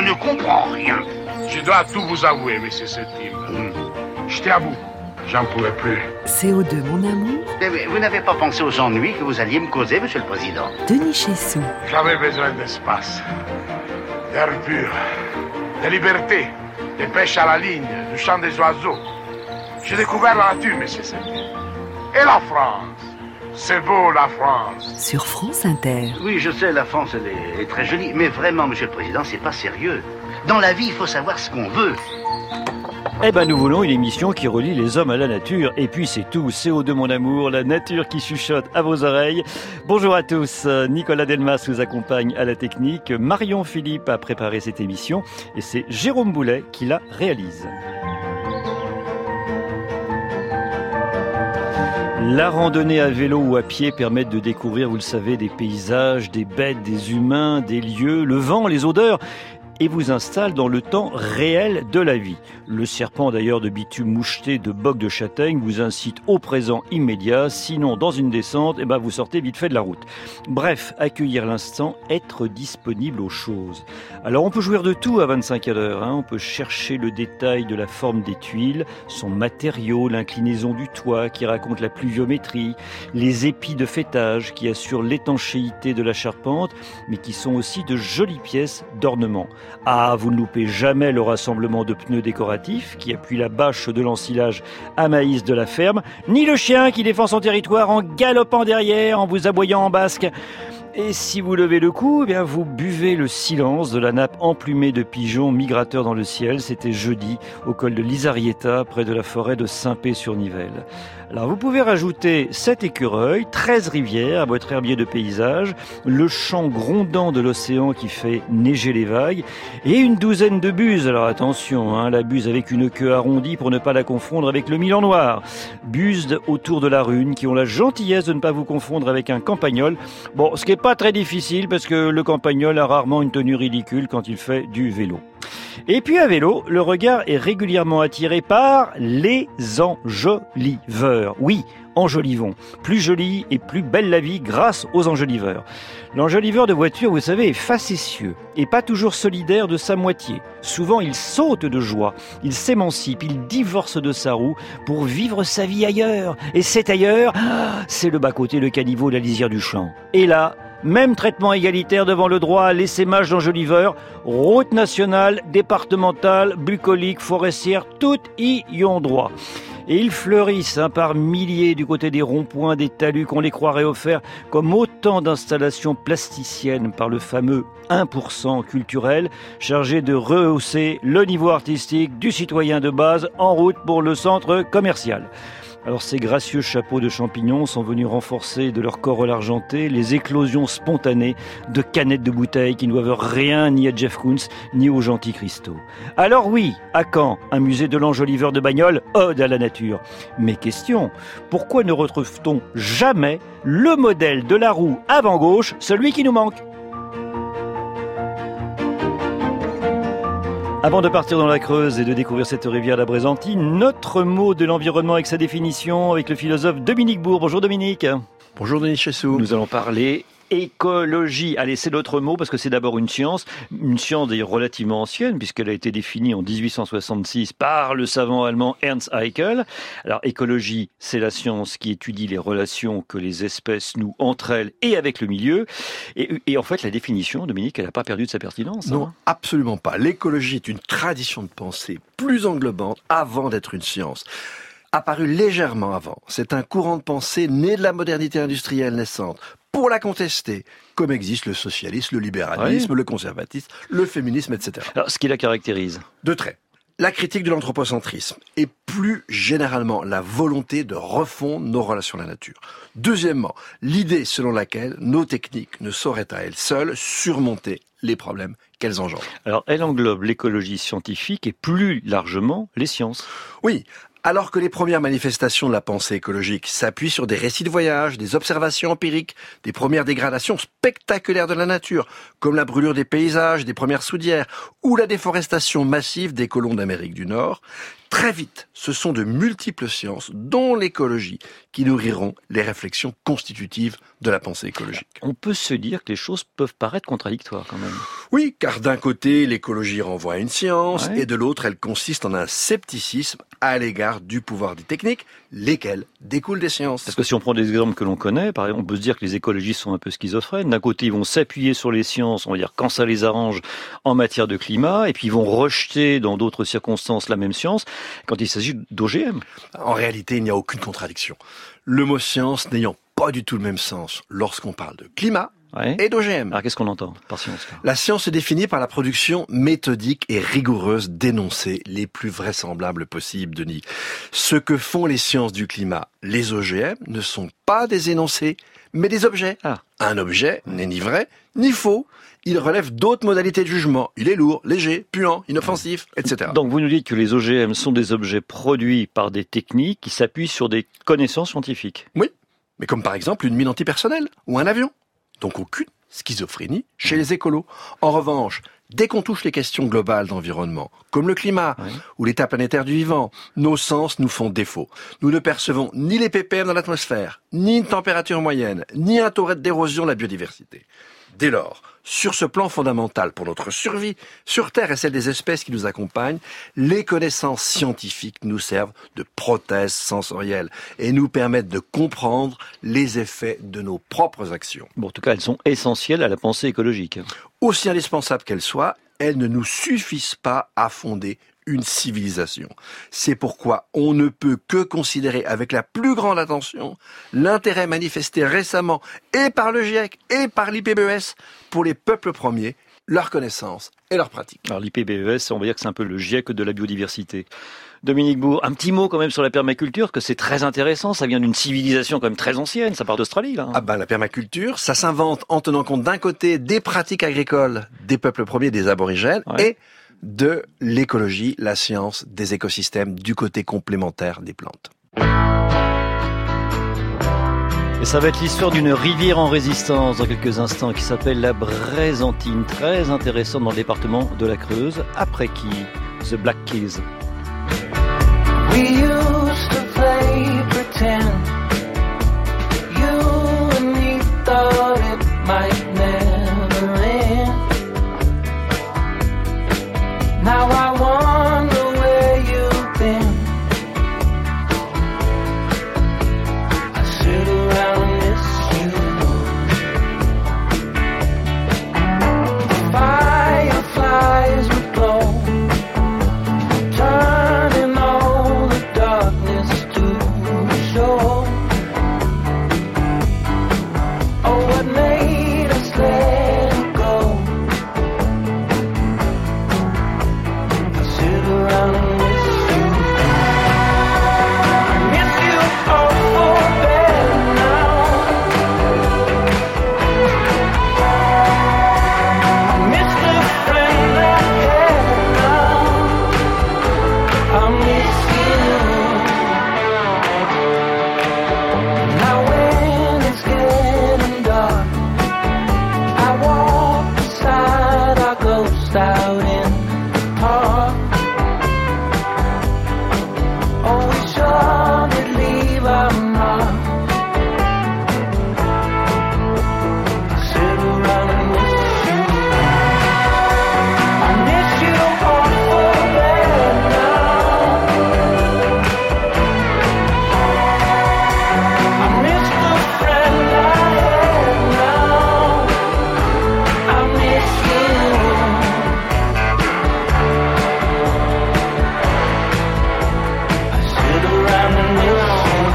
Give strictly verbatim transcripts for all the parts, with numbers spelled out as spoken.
ne comprends rien. Je dois tout vous avouer, monsieur Septime. Mmh. J'étais à bout. J'en pouvais plus. C O deux, mon amour. Mais vous n'avez pas pensé aux ennuis que vous alliez me causer, monsieur le président? Denis Chessou. J'avais besoin d'espace, d'air pur, de liberté, de pêche à la ligne, du chant des oiseaux. J'ai découvert la nature, monsieur Septime. Et la France. C'est beau, la France. Sur France Inter. Oui, je sais, la France, elle est, est très jolie. Mais vraiment, monsieur le président, c'est pas sérieux. Dans la vie, il faut savoir ce qu'on veut. Eh ben, nous voulons une émission qui relie les hommes à la nature. Et puis, c'est tout. C O deux, mon amour, la nature qui chuchote à vos oreilles. Bonjour à tous. Nicolas Delmas nous accompagne à la technique. Marion Philippe a préparé cette émission. Et c'est Jérôme Boulet qui la réalise. La randonnée à vélo ou à pied permet de découvrir, vous le savez, des paysages, des bêtes, des humains, des lieux, le vent, les odeurs, et vous installe dans le temps réel de la vie. Le serpent d'ailleurs de bitume moucheté de boc de châtaigne vous incite au présent immédiat, sinon dans une descente, eh ben vous sortez vite fait de la route. Bref, accueillir l'instant, être disponible aux choses. Alors on peut jouir de tout à vingt-cinq à l'heure, hein. On peut chercher le détail de la forme des tuiles, son matériau, l'inclinaison du toit qui raconte la pluviométrie, les épis de fêtage qui assurent l'étanchéité de la charpente, mais qui sont aussi de jolies pièces d'ornement. Ah, vous ne loupez jamais le rassemblement de pneus décoratifs qui appuient la bâche de l'ensilage à maïs de la ferme, ni le chien qui défend son territoire en galopant derrière, en vous aboyant en basque. Et si vous levez le cou, eh bien vous buvez le silence de la nappe emplumée de pigeons migrateurs dans le ciel. C'était jeudi au col de l'Isarieta, près de la forêt de Saint-Pé-sur-Nivelle. Alors vous pouvez rajouter sept écureuils, treize rivières à votre herbier de paysage, le chant grondant de l'océan qui fait neiger les vagues, et une douzaine de buses. Alors attention, hein, la buse avec une queue arrondie pour ne pas la confondre avec le milan noir. Buses autour de la rune qui ont la gentillesse de ne pas vous confondre avec un campagnol. Bon, ce qui n'est pas très difficile parce que le campagnol a rarement une tenue ridicule quand il fait du vélo. Et puis à vélo, le regard est régulièrement attiré par les enjoliveurs. Oui, enjolivons. Plus jolie et plus belle la vie grâce aux enjoliveurs. L'enjoliveur de voiture, vous savez, est facétieux et pas toujours solidaire de sa moitié. Souvent, il saute de joie, il s'émancipe, il divorce de sa roue pour vivre sa vie ailleurs. Et cet ailleurs, c'est le bas-côté, le caniveau, la lisière du champ. Et là, même traitement égalitaire devant le droit à l'essaimage d'enjoliveurs, route nationale, départementale, bucolique, forestière, toutes y ont droit. Et ils fleurissent hein, par milliers du côté des ronds-points, des talus qu'on les croirait offerts comme autant d'installations plasticiennes par le fameux un pour cent culturel, chargé de rehausser le niveau artistique du citoyen de base en route pour le centre commercial. Alors ces gracieux chapeaux de champignons sont venus renforcer de leur corps argenté les éclosions spontanées de canettes de bouteilles qui ne doivent rien ni à Jeff Koons ni aux gentils cristaux. Alors oui, à quand un musée de l'enjoliveur de Bagnoles, ode à la nature? Mais question, pourquoi ne retrouve-t-on jamais le modèle de la roue avant gauche, celui qui nous manque? Avant de partir dans la Creuse et de découvrir cette rivière la Brézentine, notre mot de l'environnement avec sa définition, avec le philosophe Dominique Bourg. Bonjour Dominique. Bonjour Denis Chessou. Nous allons parler écologie. Allez, c'est notre mot parce que c'est d'abord une science, une science d'ailleurs relativement ancienne puisqu'elle a été définie en dix-huit cent soixante-six par le savant allemand Ernst Haeckel. Alors, écologie, c'est la science qui étudie les relations que les espèces nouent entre elles et avec le milieu. Et, et en fait, la définition, Dominique, elle n'a pas perdu de sa pertinence. Non, hein. Absolument pas. L'écologie est une tradition de pensée plus englobante avant d'être une science. Apparu légèrement avant. C'est un courant de pensée né de la modernité industrielle naissante. Pour la contester, comme existe le socialisme, le libéralisme, oui. le conservatisme, le féminisme, et cetera. Alors, ce qui la caractérise? De traits. La critique de l'anthropocentrisme et plus généralement la volonté de refondre nos relations à la nature. Deuxièmement, l'idée selon laquelle nos techniques ne sauraient à elles seules surmonter les problèmes qu'elles engendrent. Alors, elle englobe l'écologie scientifique et plus largement les sciences. Oui. Alors que les premières manifestations de la pensée écologique s'appuient sur des récits de voyage, des observations empiriques, des premières dégradations spectaculaires de la nature, comme la brûlure des paysages, des premières soudières, ou la déforestation massive des colons d'Amérique du Nord, très vite, ce sont de multiples sciences, dont l'écologie, qui nourriront les réflexions constitutives de la pensée écologique. On peut se dire que les choses peuvent paraître contradictoires quand même. Oui, car d'un côté, l'écologie renvoie à une science, Ouais. et de l'autre, elle consiste en un scepticisme à l'égard du pouvoir des techniques, lesquelles découlent des sciences. Parce que si on prend des exemples que l'on connaît, par exemple, on peut se dire que les écologistes sont un peu schizophrènes. D'un côté, ils vont s'appuyer sur les sciences, on va dire quand ça les arrange en matière de climat, et puis ils vont rejeter dans d'autres circonstances la même science quand il s'agit d'O G M. En réalité, il n'y a aucune contradiction. Le mot science n'ayant pas du tout le même sens lorsqu'on parle de climat Ouais. et d'O G M. Alors qu'est-ce qu'on entend par science là ? La science se définit par la production méthodique et rigoureuse d'énoncés les plus vraisemblables possibles, Denis. Ce que font les sciences du climat, les O G M, ne sont pas des énoncés, mais des objets. Ah. Un objet n'est ni vrai, ni faux. Il relève d'autres modalités de jugement. Il est lourd, léger, puant, inoffensif, et cetera. Donc vous nous dites que les O G M sont des objets produits par des techniques qui s'appuient sur des connaissances scientifiques. Oui, mais comme par exemple une mine antipersonnelle ou un avion. Donc aucune schizophrénie chez les écolos. En revanche, dès qu'on touche les questions globales d'environnement, comme le climat Ouais. ou l'état planétaire du vivant, nos sens nous font défaut. Nous ne percevons ni les ppm dans l'atmosphère, ni une température moyenne, ni un taux d'érosion de la biodiversité. Dès lors, sur ce plan fondamental pour notre survie, sur Terre et celle des espèces qui nous accompagnent, les connaissances scientifiques nous servent de prothèses sensorielles et nous permettent de comprendre les effets de nos propres actions. Bon, en tout cas, elles sont essentielles à la pensée écologique. Aussi indispensables qu'elles soient, elles ne nous suffisent pas à fonder une civilisation. C'est pourquoi on ne peut que considérer avec la plus grande attention l'intérêt manifesté récemment et par le GIEC et par l'I P B E S pour les peuples premiers, leurs connaissances et leurs pratiques. Alors l'I P B E S, on va dire que c'est un peu le GIEC de la biodiversité. Dominique Bourg, un petit mot quand même sur la permaculture, que c'est très intéressant, ça vient d'une civilisation quand même très ancienne, ça part d'Australie là. Ah ben la permaculture, ça s'invente en tenant compte d'un côté des pratiques agricoles des peuples premiers, des aborigènes, Ouais. et de l'écologie, la science des écosystèmes, du côté complémentaire des plantes. Et ça va être l'histoire d'une rivière en résistance dans quelques instants qui s'appelle la Brézentine, très intéressante dans le département de la Creuse, après qui The Black Keys. We used to play pretend. You and me thought it might never end. Now I wonder where you've been. I sit around and miss you. Fireflies would glow, turning all the darkness to show. Oh, what made us let it go? I sit around and miss you. I miss you all for better now. I miss the friend I had now. I miss you. Now when it's getting dark, I walk beside our ghost out in the park. Oh, we sure did leave our mark. I sit around and miss you. I miss you all for better now. I miss the friend I had now. I miss you. I sit around and miss you.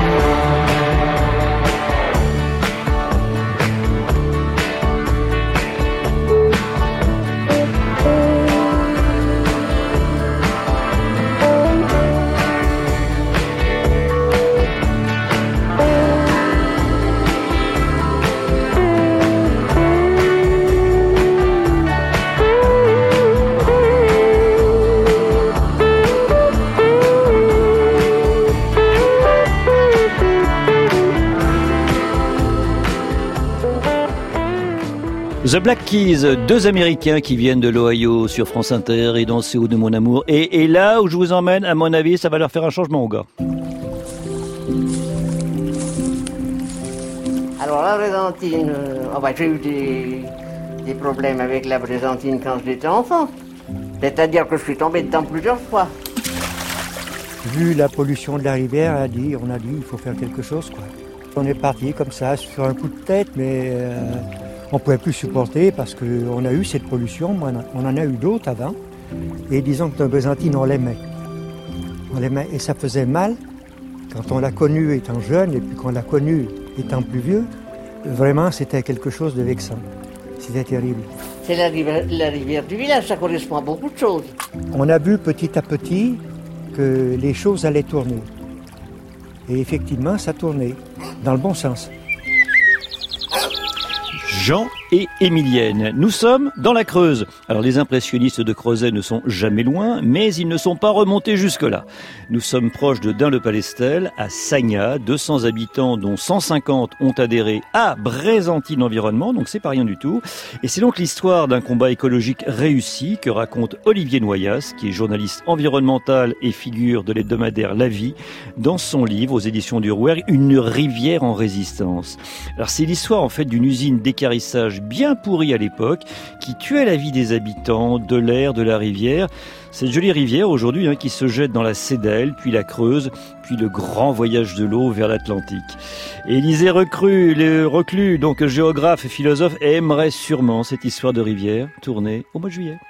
The Black Keys, deux Américains qui viennent de l'Ohio sur France Inter et dans C'est où de mon amour. Et, et là où je vous emmène, à mon avis, ça va leur faire un changement aux gars. Alors la Brézentine, euh, on va j'ai eu des, des problèmes avec la Brézentine quand j'étais enfant. C'est-à-dire que je suis tombé dedans plusieurs fois. Vu la pollution de la rivière, on a dit, on a dit il faut faire quelque chose, quoi. On est parti comme ça, sur un coup de tête, mais euh, on ne pouvait plus supporter parce qu'on a eu cette pollution, on en a eu d'autres avant. Et disons que notre Brézentine, on l'aimait. On l'aimait et ça faisait mal quand on l'a connue étant jeune et puis qu'on l'a connue étant plus vieux. Vraiment, c'était quelque chose de vexant. C'était terrible. C'est la rivière, la rivière du village, ça correspond à beaucoup de choses. On a vu petit à petit que les choses allaient tourner. Et effectivement, ça tournait, dans le bon sens. Jean et Émilienne. Nous sommes dans la Creuse. Alors les impressionnistes de Crozet ne sont jamais loin, mais ils ne sont pas remontés jusque-là. Nous sommes proches de Dun-le-Palestel, à Sagna, deux cents habitants dont cent cinquante ont adhéré à Brézentine Environnement, donc c'est pas rien du tout. Et c'est donc l'histoire d'un combat écologique réussi que raconte Olivier Noyas, qui est journaliste environnemental et figure de l'hebdomadaire La Vie, dans son livre aux éditions du Rouergue, Une rivière en résistance. Alors c'est l'histoire en fait d'une usine d'équarrissage bien pourrie à l'époque, qui tuait la vie des habitants, de l'air, de la rivière. Cette jolie rivière aujourd'hui hein, qui se jette dans la Cédelle, puis la Creuse, puis le grand voyage de l'eau vers l'Atlantique. Élisée Reclus, le Reclus, donc géographe et philosophe, aimerait sûrement cette histoire de rivière tournée au mois de juillet.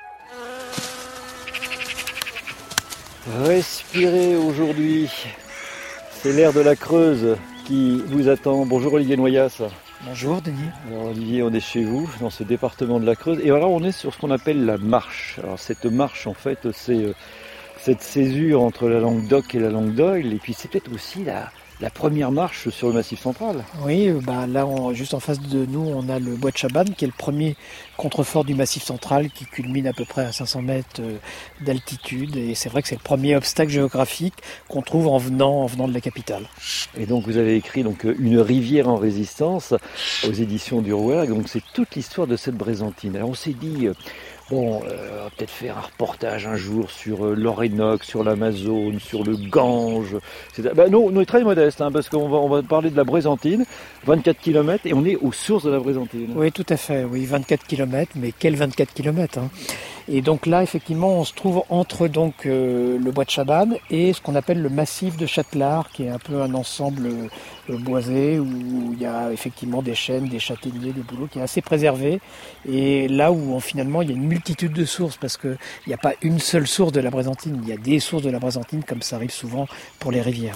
Respirez aujourd'hui, c'est l'air de la Creuse qui vous attend. Bonjour Olivier Noyas. Bonjour Denis. Alors Olivier, on est chez vous, dans ce département de la Creuse. Et alors on est sur ce qu'on appelle la marche. Alors cette marche, en fait, c'est euh, cette césure entre la Languedoc et la Languedoil. Et puis c'est peut-être aussi la, la première marche sur le Massif central. Oui, bah là, on, juste en face de nous, on a le bois de Chabannes, qui est le premier contrefort du Massif central, qui culmine à peu près à cinq cents mètres d'altitude. Et c'est vrai que c'est le premier obstacle géographique qu'on trouve en venant, en venant de la capitale. Et donc vous avez écrit donc Une rivière en résistance aux éditions du Rouergue. Donc c'est toute l'histoire de cette Brézentine. Alors on s'est dit... Bon, euh, on va peut-être faire un reportage un jour sur euh, l'Orénoque, sur l'Amazone, sur le Gange. Ben non, on est très modeste, hein, parce qu'on va, on va parler de la Brézentine, vingt-quatre kilomètres, et on est aux sources de la Brézentine. Oui, tout à fait, oui, vingt-quatre kilomètres, mais quels vingt-quatre kilomètres hein. Et donc là, effectivement, on se trouve entre donc euh, le bois de Chabannes et ce qu'on appelle le massif de Châtelard, qui est un peu un ensemble euh, boisé où il y a effectivement des chênes, des châtaigniers, des bouleaux, qui est assez préservé. Et là où on, finalement il y a une multitude de sources, parce qu'il n'y a pas une seule source de la Brézentine, il y a des sources de la Brézentine, comme ça arrive souvent pour les rivières.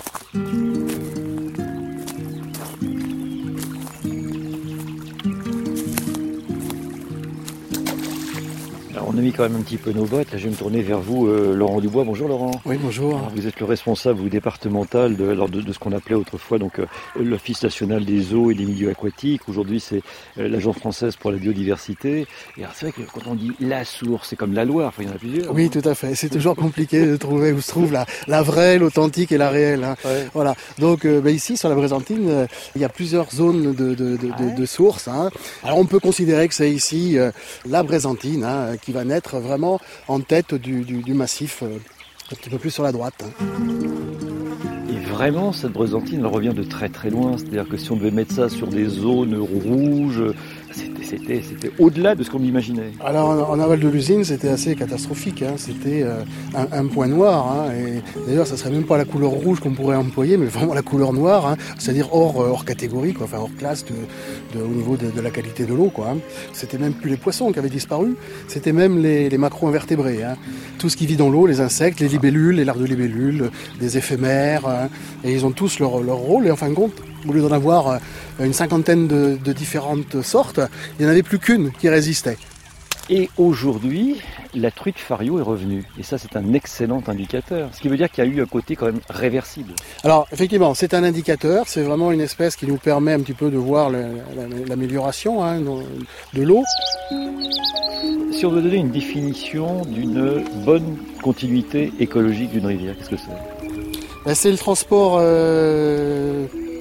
Alors on a mis quand même un petit peu nos bottes. Là, je vais me tourner vers vous, euh, Laurent Dubois. Bonjour Laurent. Oui, bonjour. Alors, vous êtes le responsable vous, départemental de, de, de ce qu'on appelait autrefois donc euh, l'Office national des eaux et des milieux aquatiques. Aujourd'hui, c'est euh, l'Agence française pour la biodiversité. Et alors, c'est vrai que quand on dit la source, c'est comme la Loire. Enfin, il y en a plusieurs. Oui, tout à fait. C'est toujours compliqué de trouver où se trouve la, la vraie, l'authentique et la réelle. Hein. Ouais. Voilà. Donc, euh, bah, ici, sur la Brézentine, euh, il y a plusieurs zones de, de, de, de, de sources. Hein. Alors, on peut considérer que c'est ici euh, la Brézentine hein, qui va naître vraiment en tête du, du, du massif, euh, un petit peu plus sur la droite. Hein. Et vraiment, cette Brézentine, elle revient de très très loin. C'est-à-dire que si on devait mettre ça sur des zones rouges, c'était, c'était, c'était au-delà de ce qu'on imaginait. Alors en, en aval de l'usine, c'était assez catastrophique. Hein. C'était euh, un, un point noir. Hein. Et d'ailleurs, ça serait même pas la couleur rouge qu'on pourrait employer, mais vraiment la couleur noire, hein. C'est-à-dire hors, hors catégorie, quoi. Enfin hors classe de, de, au niveau de, de la qualité de l'eau, quoi. Hein. C'était même plus les poissons qui avaient disparu, c'était même les, les macro-invertébrés. Hein. Tout ce qui vit dans l'eau, les insectes, les libellules, les larves de libellules, des éphémères, hein. Et ils ont tous leur, leur rôle. Et en fin de compte, au lieu d'en avoir une cinquantaine de, de différentes sortes, il n'y en avait plus qu'une qui résistait. Et aujourd'hui, la truite fario est revenue. Et ça, c'est un excellent indicateur. Ce qui veut dire qu'il y a eu un côté quand même réversible. Alors, effectivement, c'est un indicateur. C'est vraiment une espèce qui nous permet un petit peu de voir le, la, l'amélioration hein, de l'eau. Si on veut donner une définition d'une bonne continuité écologique d'une rivière, qu'est-ce que c'est ? Ben, c'est le transport... Euh...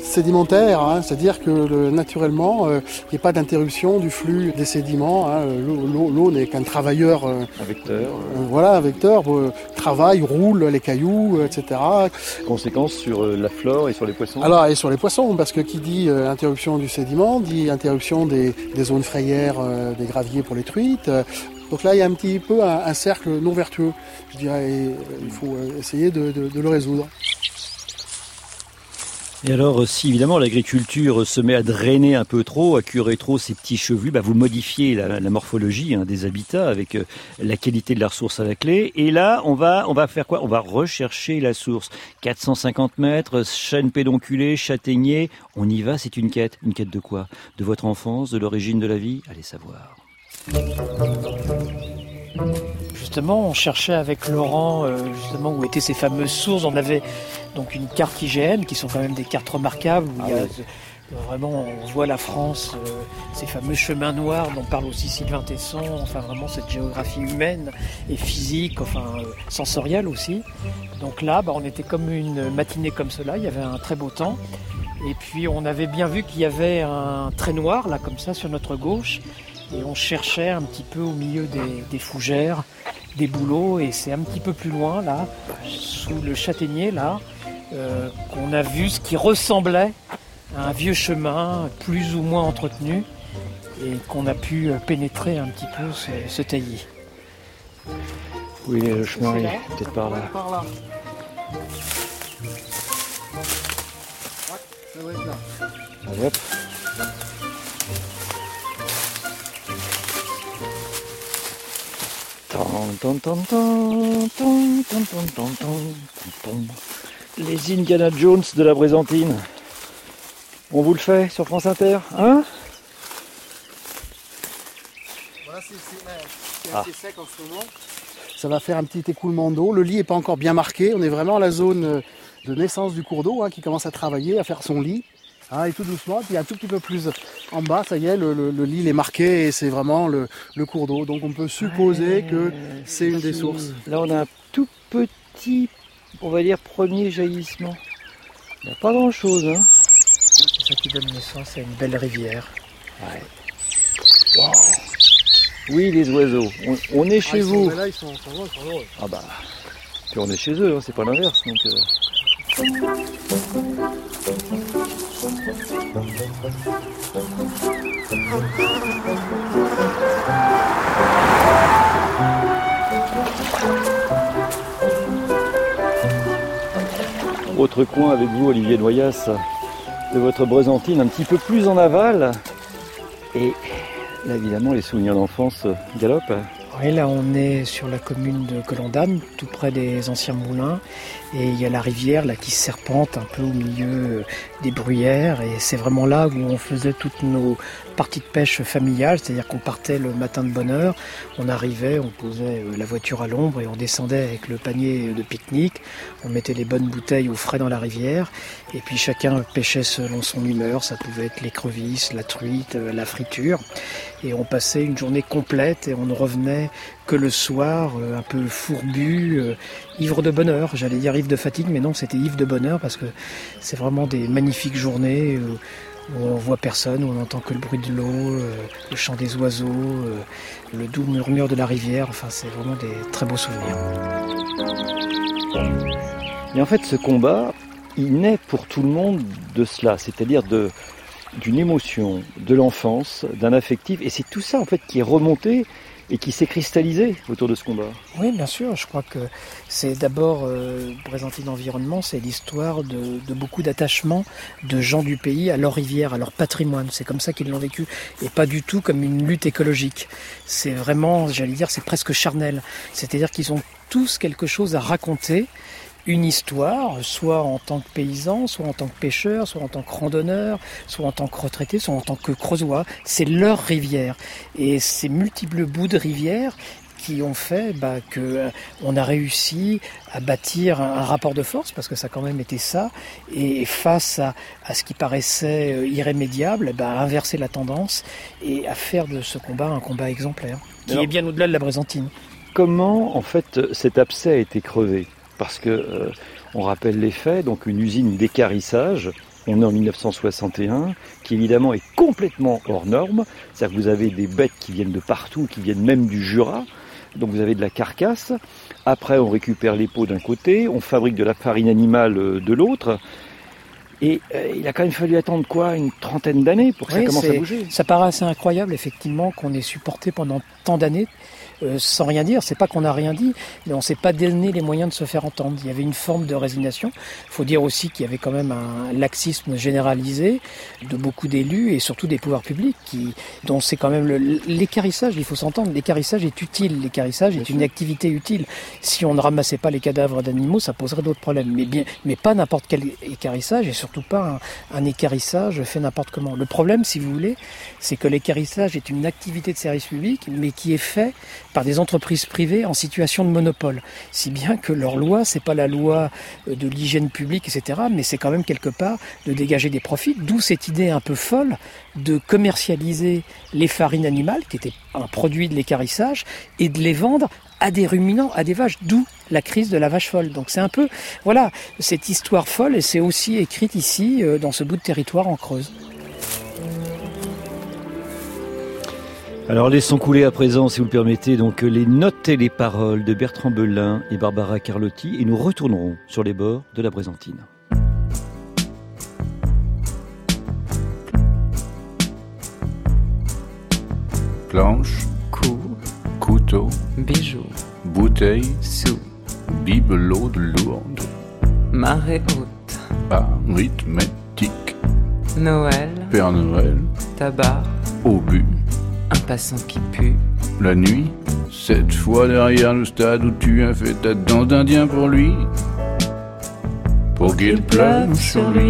sédimentaire, hein, c'est-à-dire que le, naturellement, euh, il n'y a pas d'interruption du flux des sédiments. Hein, l'eau, l'eau, l'eau n'est qu'un travailleur. Euh, un vecteur. Euh, voilà, un vecteur, euh, travaille, roule les cailloux, euh, et cetera. Conséquences sur euh, la flore et sur les poissons. Alors, et sur les poissons, parce que qui dit euh, interruption du sédiment, dit interruption des, des zones frayères, euh, des graviers pour les truites. Euh, donc là, il y a un petit peu un, un cercle non vertueux, je dirais, et, euh, il faut euh, essayer de, de, de le résoudre. Et alors, si évidemment l'agriculture se met à drainer un peu trop, à curer trop ces petits chevelus, bah vous modifiez la, la morphologie hein, des habitats avec euh, la qualité de la ressource à la clé. Et là, on va, on va faire quoi ? On va rechercher la source. quatre cent cinquante mètres, chêne pédonculé, châtaignier. On y va, c'est une quête. Une quête de quoi ? De votre enfance, de l'origine de la vie ? Allez savoir. Justement, on cherchait avec Laurent euh, justement où étaient ces fameuses sources. On avait donc une carte I G N qui sont quand même des cartes remarquables où ah il y a ouais. euh, vraiment on voit la France, euh, ces fameux chemins noirs dont parle aussi Sylvain Tesson. Enfin vraiment cette géographie humaine et physique, enfin euh, sensorielle aussi. Donc là, bah, on était comme une matinée comme cela. Il y avait un très beau temps. Et puis on avait bien vu qu'il y avait un trait noir là comme ça sur notre gauche. Et on cherchait un petit peu au milieu des, des fougères, des bouleaux, et c'est un petit peu plus loin, là, sous le châtaignier, là, euh, qu'on a vu ce qui ressemblait à un vieux chemin, plus ou moins entretenu, et qu'on a pu pénétrer un petit peu ce, ce taillis. Oui, le chemin est peut-être par là. Par là. Ouais, ça doit être là. Allez, hop. Les Indiana Jones de la Brézantine. On vous le fait sur France Inter, hein ? Voilà, c'est, c'est, c'est assez ah. sec en ce moment. Ça va faire un petit écoulement d'eau. Le lit n'est pas encore bien marqué. On est vraiment à la zone de naissance du cours d'eau hein, qui commence à travailler, à faire son lit. Ah, et tout doucement, puis un tout petit peu plus en bas, ça y est, le, le, le lit est marqué et c'est vraiment le, le cours d'eau. Donc on peut supposer ouais, que c'est une des sources. Là on a un tout petit, on va dire, premier jaillissement. Il n'y a pas grand chose. Hein. C'est ça qui donne naissance à une belle rivière. Ouais. Wow. Oui, les oiseaux. On, on est chez ah, ils vous. Sont, là, ils sont, ils sont loin, ils sont loin. Ah bah, puis on est chez eux, hein, c'est pas l'inverse. Donc, euh... Autre coin avec vous, Olivier Noyas, de votre Brézantine, un petit peu plus en aval. Et là, évidemment, les souvenirs d'enfance galopent. Oui, là, on est sur la commune de Colondane, tout près des anciens moulins. Et il y a la rivière là qui serpente un peu au milieu des bruyères. Et c'est vraiment là où on faisait toutes nos parties de pêche familiales. C'est-à-dire qu'on partait le matin de bonne heure, on arrivait, on posait la voiture à l'ombre et on descendait avec le panier de pique-nique. On mettait les bonnes bouteilles au frais dans la rivière. Et puis chacun pêchait selon son humeur. Ça pouvait être l'écrevisse, la truite, la friture. Et on passait une journée complète et on ne revenait que le soir, un peu fourbu, ivre de bonheur. J'allais dire ivre de fatigue, mais non, c'était ivre de bonheur parce que c'est vraiment des magnifiques journées où on voit personne, où on n'entend que le bruit de l'eau, le chant des oiseaux, le doux murmure de la rivière. Enfin, c'est vraiment des très beaux souvenirs. Et en fait, ce combat, il naît pour tout le monde de cela, c'est-à-dire de d'une émotion, de l'enfance, d'un affectif, et c'est tout ça en fait qui est remonté et qui s'est cristallisé autour de ce combat. Oui, bien sûr. Je crois que c'est d'abord euh, Brézantine Environnement, c'est l'histoire de, de beaucoup d'attachements de gens du pays à leur rivière, à leur patrimoine. C'est comme ça qu'ils l'ont vécu, et pas du tout comme une lutte écologique. C'est vraiment, j'allais dire, c'est presque charnel. C'est-à-dire qu'ils ont tous quelque chose à raconter. Une histoire, soit en tant que paysan, soit en tant que pêcheur, soit en tant que randonneur, soit en tant que retraité, soit en tant que creusois. C'est leur rivière. Et ces multiples bouts de rivière qui ont fait bah, que euh, on a réussi à bâtir un, un rapport de force, parce que ça a quand même été ça, et face à, à ce qui paraissait euh, irrémédiable, bah, à inverser la tendance et à faire de ce combat un combat exemplaire, qui Alors, est bien au-delà de la Brézantine. Comment, en fait, cet abcès a été crevé ? Parce que, euh, on rappelle les faits, donc une usine d'équarrissage On est en mille neuf cent soixante et un, qui évidemment est complètement hors norme. C'est-à-dire que vous avez des bêtes qui viennent de partout, qui viennent même du Jura. Donc vous avez de la carcasse. Après, on récupère les peaux d'un côté, on fabrique de la farine animale de l'autre. Et euh, il a quand même fallu attendre quoi, une trentaine d'années pour que oui, ça commence à bouger. Ça paraît assez incroyable, effectivement, qu'on ait supporté pendant tant d'années euh, sans rien dire. C'est pas qu'on n'a rien dit, mais on s'est pas donné les moyens de se faire entendre. Il y avait une forme de résignation. Il faut dire aussi qu'il y avait quand même un laxisme généralisé de beaucoup d'élus et surtout des pouvoirs publics, qui, dont c'est quand même le, l'équarrissage. Il faut s'entendre. L'équarrissage est utile. L'équarrissage est une activité utile. Si on ne ramassait pas les cadavres d'animaux, ça poserait d'autres problèmes. Mais bien, mais pas n'importe quel équarrissage et surtout pas un, un équarrissage fait n'importe comment. Le problème, si vous voulez, c'est que l'équarrissage est une activité de service public, mais qui est fait par des entreprises privées en situation de monopole. Si bien que leur loi, c'est pas la loi de l'hygiène publique, et cetera, mais c'est quand même quelque part de dégager des profits, d'où cette idée un peu folle de commercialiser les farines animales, qui étaient un produit de l'équarrissage, et de les vendre à des ruminants, à des vaches, d'où la crise de la vache folle. Donc c'est un peu, voilà, cette histoire folle, et c'est aussi écrite ici, euh, dans ce bout de territoire en Creuse. Alors laissons couler à présent, si vous le permettez, donc les notes et les paroles de Bertrand Belin et Barbara Carlotti, et nous retournerons sur les bords de la Brézentine. Planche, cou, couteau, bijoux, bouteille, sous, bibelot de lourde, marée haute, arithmétique, Noël, Père Noël, tabac, obus, un passant qui pue, la nuit, cette fois derrière le stade où tu as fait ta danse d'Indien pour lui, pour qu'il pleuve sur lui.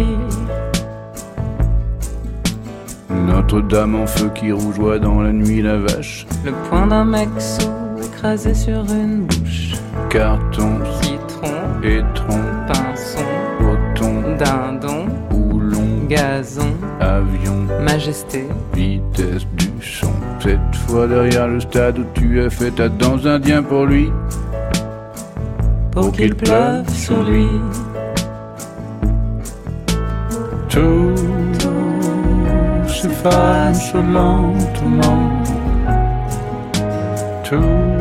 Notre-Dame en feu qui rougeoie dans la nuit la vache, le poing d'un mec sous écrasé sur une bouche, carton, citron, étron, pinson, coton, dindon, houlon, gazon, avion, majesté, vitesse du son. Cette fois derrière le stade où tu as fait ta danse d'Indien pour lui, pour qu'il pleuve sur lui. Tout s'efface lentement, tout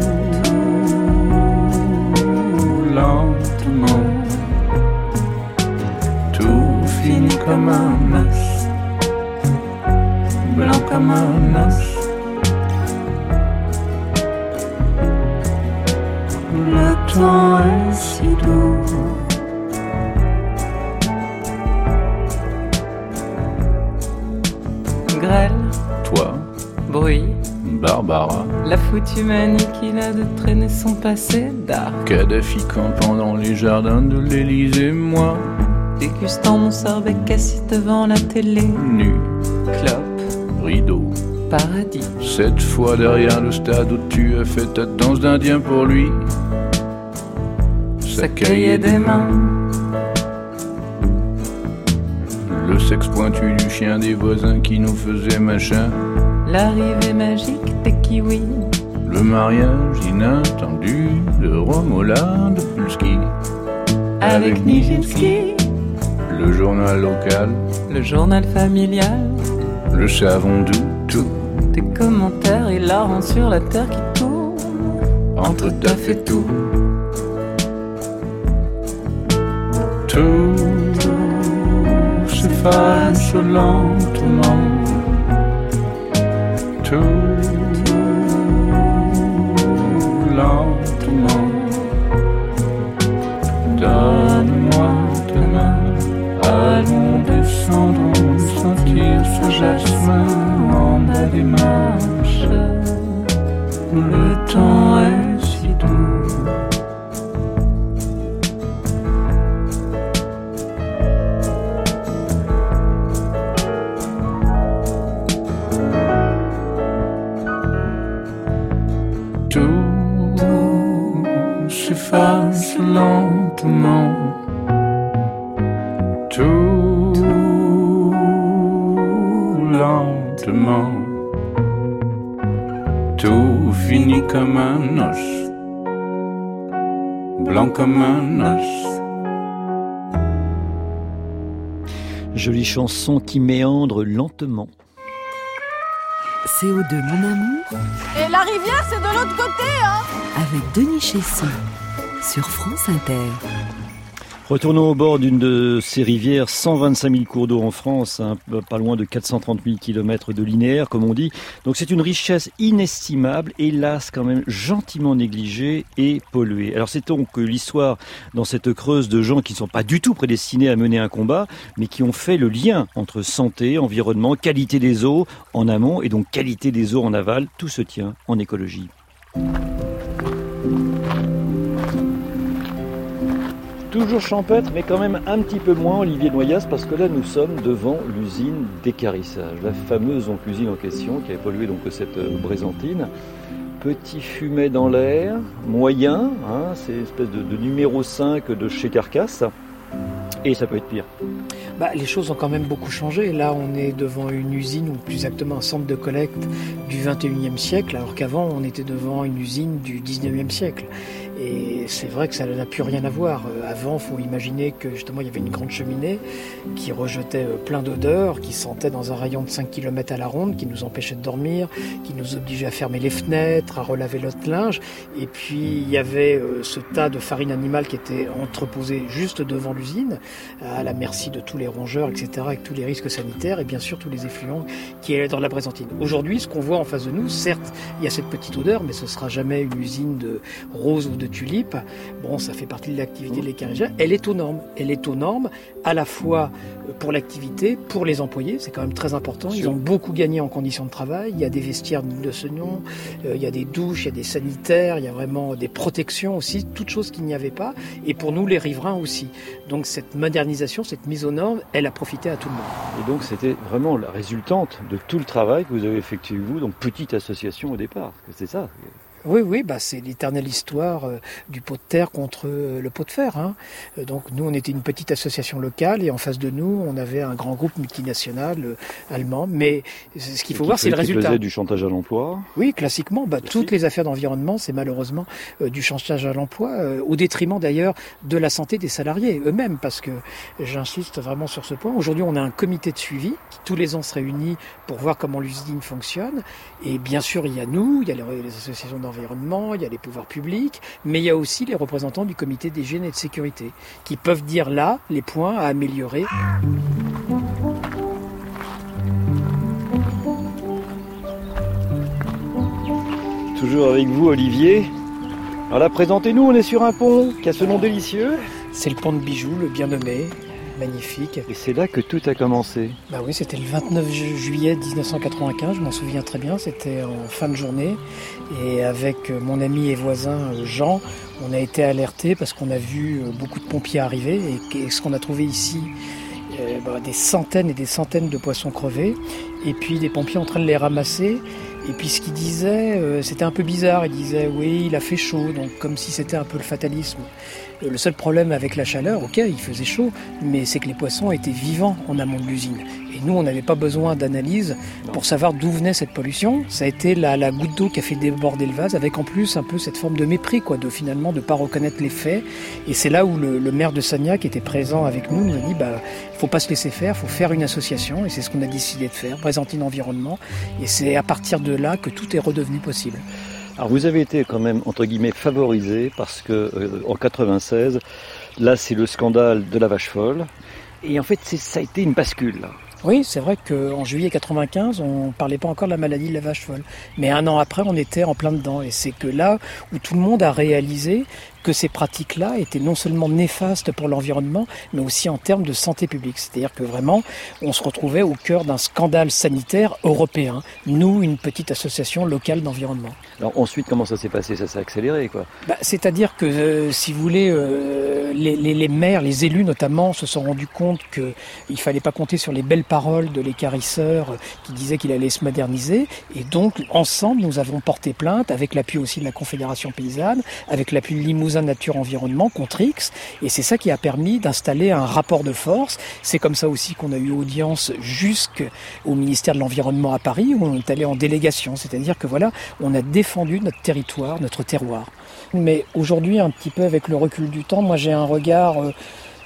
lentement, tout finit comme un os, blanc comme un os. Le temps est si doux. Grêle, toi, bruit, Barbara, la foutue manie qu'il a de traîner son passé d'art, Kadhafi campant dans les jardins de l'Élysée, moi, dégustant mon sorbet assis devant la télé, nu, clope, rideau, paradis. Cette fois derrière le stade où tu as fait ta danse d'Indien pour lui, sa cahier des mains, le sexe pointu du chien des voisins qui nous faisait machin, l'arrivée magique des kiwis, le mariage inattendu de Romola de Pulski avec Nijinsky, le journal local, le journal familial, le savon doux, tout, des commentaires hilarants sur la terre qui tourne entre taf et tout. Tout s'efface lentement, tout lentement. Donne-moi ta main, allons descendre, sentir ce jasmin en bas des marches. Le temps est si doux. S'efface lentement, tout lentement, tout finit comme un os, blanc comme un os. Jolie chanson qui méandre lentement. C O deux, mon amour. Et la rivière, c'est de l'autre côté, hein. Avec Denis Chesson sur France Inter. Retournons au bord d'une de ces rivières, cent vingt-cinq mille cours d'eau en France, hein, pas loin de quatre cent trente mille kilomètres de linéaire, comme on dit. Donc c'est une richesse inestimable, hélas quand même gentiment négligée et polluée. Alors c'est donc l'histoire dans cette Creuse de gens qui ne sont pas du tout prédestinés à mener un combat, mais qui ont fait le lien entre santé, environnement, qualité des eaux en amont et donc qualité des eaux en aval. Tout se tient en écologie. Toujours champêtre, mais quand même un petit peu moins, Olivier Noyas, parce que là nous sommes devant l'usine d'équarrissage, la fameuse donc, usine en question qui avait pollué donc cette euh, brézantine. Petit fumet dans l'air, moyen, hein, c'est une espèce de, de numéro cinq de chez Carcasse, et ça peut être pire. Bah, les choses ont quand même beaucoup changé. Là, on est devant une usine, ou plus exactement un centre de collecte du vingt et unième siècle, alors qu'avant, on était devant une usine du dix-neuvième siècle. Et c'est vrai que ça n'a plus rien à voir. Avant, il faut imaginer que justement il y avait une grande cheminée qui rejetait plein d'odeurs, qui sentait dans un rayon de cinq kilomètres à la ronde, qui nous empêchait de dormir, qui nous obligeait à fermer les fenêtres, à relaver notre linge. Et puis il y avait ce tas de farine animale qui était entreposé juste devant l'usine, à la merci de tous les rongeurs, et cetera, avec tous les risques sanitaires et bien sûr tous les effluents qui allaient dans la brézantine. Aujourd'hui, ce qu'on voit en face de nous, certes, il y a cette petite odeur, mais ce sera jamais une usine de rose ou de tulipes. Bon, ça fait partie de l'activité de l'équarrissage. Elle est aux normes. Elle est aux normes à la fois pour l'activité, pour les employés. C'est quand même très important. Ils ont beaucoup gagné en conditions de travail. Il y a des vestiaires de ce nom, il y a des douches, il y a des sanitaires, il y a vraiment des protections aussi, toutes choses qu'il n'y avait pas. Et pour nous, les riverains aussi. Donc cette modernisation, cette mise aux normes, elle a profité à tout le monde. Et donc c'était vraiment la résultante de tout le travail que vous avez effectué vous, donc petite association au départ. C'est ça. Oui, oui, bah c'est l'éternelle histoire euh, du pot de terre contre euh, le pot de fer. Hein. Euh, donc nous, on était une petite association locale et en face de nous, on avait un grand groupe multinational euh, allemand. Mais ce qu'il faut qui voir, c'est le résultat. Qui faisait du chantage à l'emploi. Oui, classiquement, bah, toutes les affaires d'environnement, c'est malheureusement euh, du chantage à l'emploi, euh, au détriment d'ailleurs de la santé des salariés eux-mêmes, parce que j'insiste vraiment sur ce point. Aujourd'hui, on a un comité de suivi qui tous les ans se réunit pour voir comment l'usine fonctionne. Et bien sûr, il y a nous, il y a les, les associations d'environnement, il y a les pouvoirs publics, mais il y a aussi les représentants du comité d'hygiène et de sécurité qui peuvent dire là les points à améliorer. Toujours avec vous, Olivier. Alors là, présentez-nous, on est sur un pont qui a ce nom délicieux. C'est le pont de Bijoux, le bien nommé. Magnifique. Et c'est là que tout a commencé. Bah oui, c'était le vingt-neuf juillet dix-neuf cent quatre-vingt-quinze, je m'en souviens très bien, c'était en fin de journée. Et avec mon ami et voisin Jean, on a été alertés parce qu'on a vu beaucoup de pompiers arriver. Et ce qu'on a trouvé ici, euh, bah, des centaines et des centaines de poissons crevés. Et puis des pompiers en train de les ramasser. Et puis ce qu'il disait, euh, c'était un peu bizarre. Il disait, oui, il a fait chaud, donc comme si c'était un peu le fatalisme. Et le seul problème avec la chaleur, ok, il faisait chaud, mais c'est que les poissons étaient vivants en amont de l'usine. Et nous, on n'avait pas besoin d'analyse pour savoir d'où venait cette pollution. Ça a été la, la goutte d'eau qui a fait déborder le vase, avec en plus un peu cette forme de mépris, quoi, de finalement de pas reconnaître les faits. Et c'est là où le, le maire de Sagnac, qui était présent avec nous, nous a dit, bah, faut pas se laisser faire, faut faire une association, et c'est ce qu'on a décidé de faire, Brézantine Environnement. Et c'est à partir de là que tout est redevenu possible. Alors vous avez été quand même entre guillemets favorisé parce que euh, en quatre-vingt-seize, là c'est le scandale de la vache folle et en fait c'est, ça a été une bascule là. Oui, c'est vrai qu'en juillet quatre-vingt-quinze, on ne parlait pas encore de la maladie de la vache folle. Mais un an après, on était en plein dedans. Et c'est que là où tout le monde a réalisé que ces pratiques-là étaient non seulement néfastes pour l'environnement, mais aussi en termes de santé publique. C'est-à-dire que vraiment, on se retrouvait au cœur d'un scandale sanitaire européen. Nous, une petite association locale d'environnement. Alors ensuite, comment ça s'est passé ? Ça s'est accéléré, quoi. Bah, c'est-à-dire que, euh, si vous voulez, euh, les, les, les maires, les élus notamment, se sont rendus compte qu'il ne fallait pas compter sur les belles paroles de l'équarrisseur qui disait qu'il allait se moderniser. Et donc, ensemble, nous avons porté plainte, avec l'appui aussi de la Confédération Paysanne, avec l'appui de Limousin Nature Environnement contre X, et c'est ça qui a permis d'installer un rapport de force. C'est comme ça aussi qu'on a eu audience jusqu'au ministère de l'Environnement à Paris, où on est allé en délégation, c'est-à-dire que voilà, on a défendu notre territoire, notre terroir. Mais aujourd'hui, un petit peu avec le recul du temps, moi j'ai un regard euh,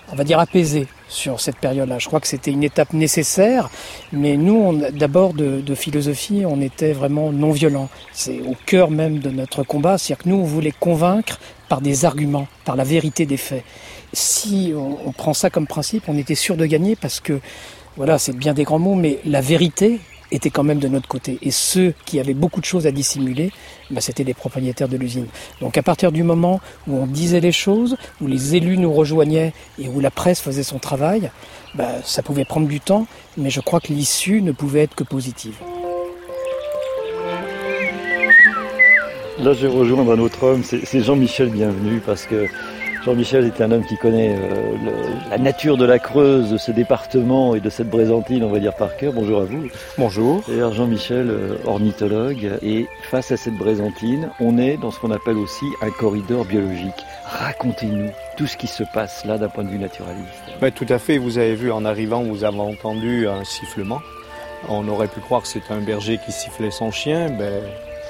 on va dire, apaisé sur cette période-là. Je crois que c'était une étape nécessaire, mais nous, on, d'abord de, de philosophie, on était vraiment non-violents. C'est au cœur même de notre combat, c'est-à-dire que nous, on voulait convaincre par des arguments, par la vérité des faits. Si on, on prend ça comme principe, on était sûr de gagner parce que, voilà, c'est bien des grands mots, mais la vérité était quand même de notre côté. Et ceux qui avaient beaucoup de choses à dissimuler, bah, c'était les propriétaires de l'usine. Donc à partir du moment où on disait les choses, où les élus nous rejoignaient et où la presse faisait son travail, bah, ça pouvait prendre du temps, mais je crois que l'issue ne pouvait être que positive. Là, je vais rejoindre un autre homme, c'est, c'est Jean-Michel Bienvenu, parce que Jean-Michel est un homme qui connaît euh, le, la nature de la Creuse, de ce département et de cette Brézentine, on va dire par cœur. Bonjour à vous. Bonjour. D'ailleurs, Jean-Michel, euh, ornithologue, et face à cette Brézentine, on est dans ce qu'on appelle aussi un corridor biologique. Racontez-nous tout ce qui se passe là d'un point de vue naturaliste. Ben, tout à fait, vous avez vu en arrivant, vous avez entendu un sifflement. On aurait pu croire que c'était un berger qui sifflait son chien, ben,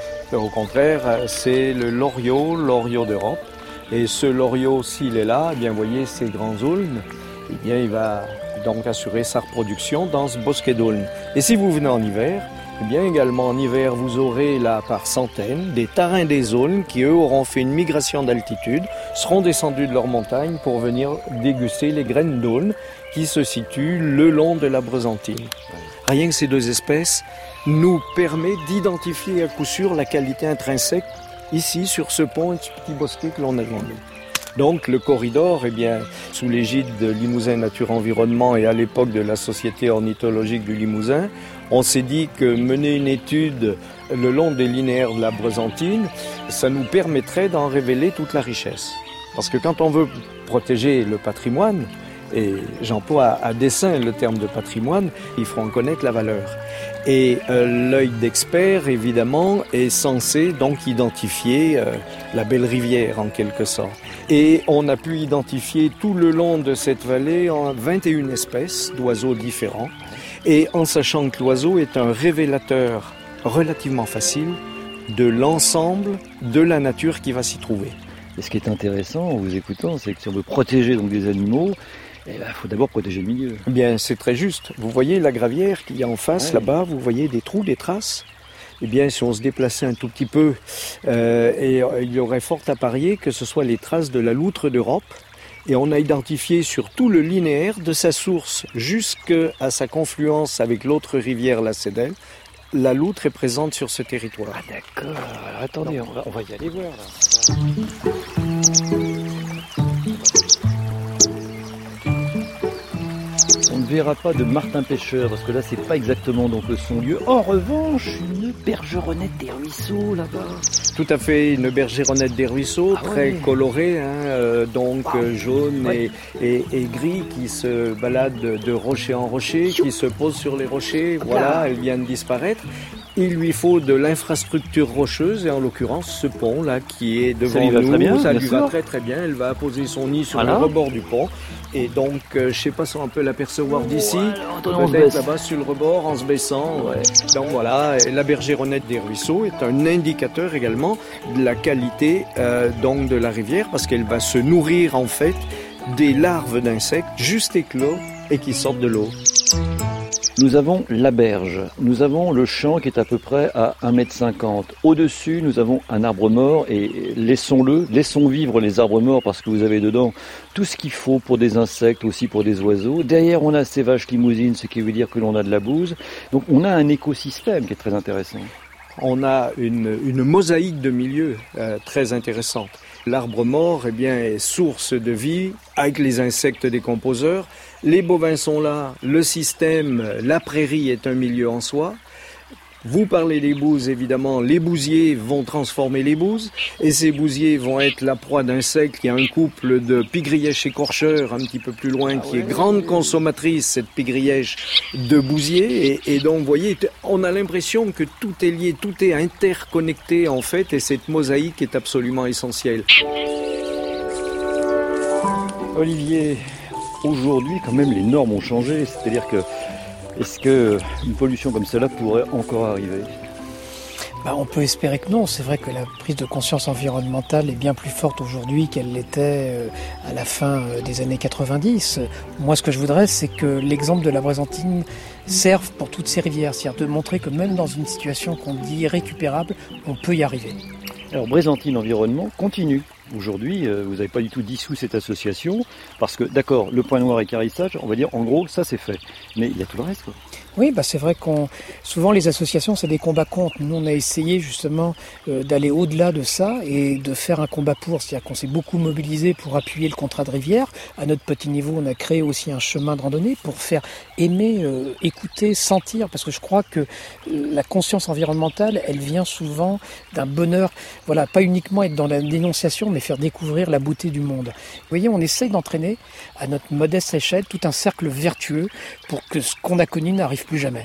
au contraire, c'est le loriot, loriot d'Europe. Et ce loriot, s'il est là, eh bien, vous voyez ces grands aulnes, eh bien, il va donc assurer sa reproduction dans ce bosquet d'aulnes. Et si vous venez en hiver, eh bien, également en hiver, vous aurez là par centaines des tarins des aulnes qui, eux, auront fait une migration d'altitude, seront descendus de leur montagne pour venir déguster les graines d'aulnes qui se situent le long de la Brézentine. Rien que ces deux espèces nous permet d'identifier à coup sûr la qualité intrinsèque ici, sur ce pont et ce petit bosquet que l'on a devant nous. Donc le corridor, eh bien, sous l'égide de Limousin Nature Environnement et à l'époque de la Société ornithologique du Limousin, on s'est dit que mener une étude le long des linéaires de la Brézentine, ça nous permettrait d'en révéler toute la richesse. Parce que quand on veut protéger le patrimoine, et j'emploie à dessein le terme de patrimoine, il faut en connaître la valeur. Et euh, l'œil d'expert, évidemment, est censé donc identifier euh, la belle rivière, en quelque sorte. Et on a pu identifier tout le long de cette vallée en vingt et une espèces d'oiseaux différents. Et en sachant que l'oiseau est un révélateur relativement facile de l'ensemble de la nature qui va s'y trouver. Et ce qui est intéressant en vous écoutant, c'est que si on veut protéger donc des animaux, il eh ben, faut d'abord protéger le milieu. Eh bien, c'est très juste. Vous voyez la gravière qu'il y a en face, ouais. Là-bas, vous voyez des trous, des traces. Eh bien, si on se déplaçait un tout petit peu, euh, et, euh, il y aurait fort à parier que ce soit les traces de la loutre d'Europe. Et on a identifié sur tout le linéaire, de sa source jusqu'à sa confluence avec l'autre rivière, la Cédelle, la loutre est présente sur ce territoire. Ah d'accord. Alors attendez, on va, on va y aller voir. Là. On ne verra pas de Martin Pêcheur, parce que là, c'est pas exactement donc son lieu. En revanche, une bergeronnette des ruisseaux, là-bas. Tout à fait, une bergeronnette des ruisseaux, ah, très ouais. colorée, hein, euh, donc ah, euh, jaune ouais. et, et, et gris, qui se balade de, de rocher en rocher, qui se pose sur les rochers. Voilà, elle vient de disparaître. Il lui faut de l'infrastructure rocheuse, et en l'occurrence, ce pont-là qui est devant nous, ça lui va très bien, ça lui va très très bien. Elle va apposer son nid sur voilà. le rebord du pont. Et donc, euh, je ne sais pas si on peut l'apercevoir d'ici, ouais, peut-être là-bas sur le rebord, en se baissant. Ouais. Donc voilà, la bergeronnette des ruisseaux est un indicateur également de la qualité euh, donc de la rivière, parce qu'elle va se nourrir en fait des larves d'insectes juste éclos et qui sortent de l'eau. Nous avons la berge, nous avons le champ qui est à peu près à un mètre cinquante. Au-dessus, nous avons un arbre mort et laissons-le, laissons vivre les arbres morts parce que vous avez dedans tout ce qu'il faut pour des insectes, aussi pour des oiseaux. Derrière, on a ces vaches limousines, ce qui veut dire que l'on a de la bouse. Donc on a un écosystème qui est très intéressant. On a une, une mosaïque de milieux euh, très intéressante. L'arbre mort eh bien, est source de vie avec les insectes décomposeurs. Les bovins sont là, le système, la prairie est un milieu en soi. Vous parlez des bouses, évidemment, les bousiers vont transformer les bouses, et ces bousiers vont être la proie d'insectes. Il y a un couple de pigrièches écorcheurs un petit peu plus loin qui est grande consommatrice, cette pigrièche de bousiers, et, et donc vous voyez, on a l'impression que tout est lié, tout est interconnecté en fait, et cette mosaïque est absolument essentielle. Olivier, aujourd'hui quand même les normes ont changé, c'est-à-dire que est-ce qu'une pollution comme celle-là pourrait encore arriver ? Bah, on peut espérer que non. C'est vrai que la prise de conscience environnementale est bien plus forte aujourd'hui qu'elle l'était à la fin des années quatre-vingt-dix. Moi, ce que je voudrais, c'est que l'exemple de la Brézentine serve pour toutes ces rivières. C'est-à-dire de montrer que même dans une situation qu'on dit irrécupérable, on peut y arriver. Alors, Brézentine Environnement continue. Aujourd'hui, vous n'avez pas du tout dissous cette association, parce que, d'accord, le point noir équarrissage, on va dire, en gros, ça c'est fait. Mais il y a tout le reste, quoi. Oui, bah c'est vrai qu'on souvent les associations, c'est des combats contre. Nous, on a essayé justement euh, d'aller au-delà de ça et de faire un combat pour. C'est-à-dire qu'on s'est beaucoup mobilisé pour appuyer le contrat de rivière. À notre petit niveau, on a créé aussi un chemin de randonnée pour faire aimer, euh, écouter, sentir. Parce que je crois que la conscience environnementale, elle vient souvent d'un bonheur. Voilà, pas uniquement être dans la dénonciation, mais faire découvrir la beauté du monde. Vous voyez, on essaye d'entraîner à notre modeste échelle tout un cercle vertueux pour que ce qu'on a connu n'arrive plus jamais.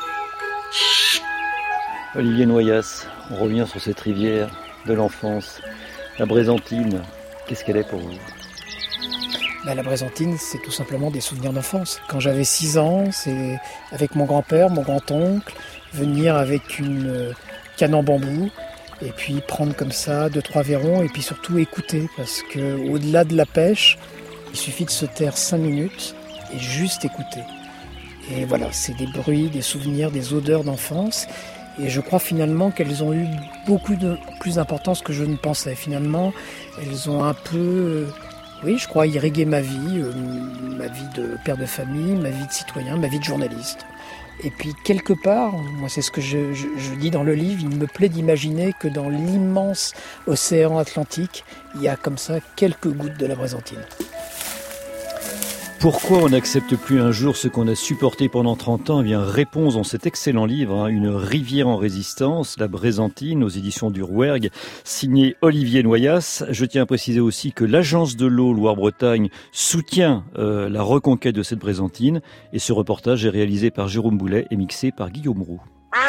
Olivier Noyas, on revient sur cette rivière de l'enfance. La Brézentine, qu'est-ce qu'elle est pour vous ? Bah, la Brézentine, c'est tout simplement des souvenirs d'enfance. Quand j'avais six ans, c'est avec mon grand-père, mon grand-oncle, venir avec une canne en bambou et puis prendre comme ça deux, trois vairons et puis surtout écouter, parce que au-delà de la pêche, il suffit de se taire cinq minutes et juste écouter. Et voilà, c'est des bruits, des souvenirs, des odeurs d'enfance. Et je crois finalement qu'elles ont eu beaucoup de plus d'importance que je ne pensais. Finalement, elles ont un peu, euh, oui, je crois, irrigué ma vie, euh, ma vie de père de famille, ma vie de citoyen, ma vie de journaliste. Et puis quelque part, moi c'est ce que je, je, je dis dans le livre, il me plaît d'imaginer que dans l'immense océan Atlantique, il y a comme ça quelques gouttes de la Brézentine. Pourquoi on n'accepte plus un jour ce qu'on a supporté pendant trente ans ? Eh bien, réponse dans cet excellent livre, hein, Une rivière en résistance, la Brézentine, aux éditions du Rouergue, signé Olivier Noyas. Je tiens à préciser aussi que l'Agence de l'eau Loire-Bretagne soutient euh, la reconquête de cette Brézentine. Et ce reportage est réalisé par Jérôme Boulet et mixé par Guillaume Roux.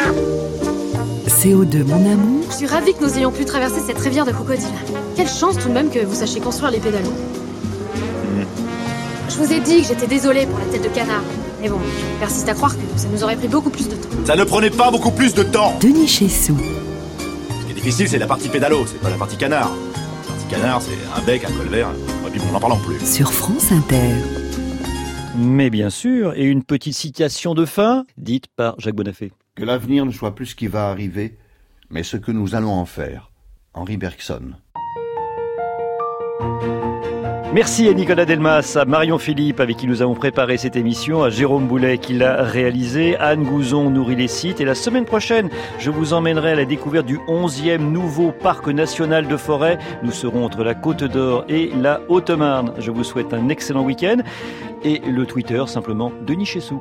C O deux, mon amour. Je suis ravie que nous ayons pu traverser cette rivière de crocodiles. Quelle chance tout de même que vous sachiez construire les pédalos. Mmh. Je vous ai dit que j'étais désolée pour la tête de canard. Mais bon, je persiste à croire que ça nous aurait pris beaucoup plus de temps. Ça ne prenait pas beaucoup plus de temps. Denis Chessou. Ce qui est difficile, c'est la partie pédalo, c'est pas la partie canard. La partie canard, c'est un bec, un colvert, et puis bon, on n'en parle plus. Sur France Inter. Mais bien sûr, et une petite citation de fin, dite par Jacques Bonafé. Que l'avenir ne soit plus ce qui va arriver, mais ce que nous allons en faire. Henri Bergson. Merci à Nicolas Delmas, à Marion Philippe avec qui nous avons préparé cette émission, à Jérôme Boulet qui l'a réalisé, Anne Gouzon nourrit les sites. Et la semaine prochaine, je vous emmènerai à la découverte du onzième nouveau parc national de forêt. Nous serons entre la Côte d'Or et la Haute-Marne. Je vous souhaite un excellent week-end. Et le Twitter, simplement Denis Chessou.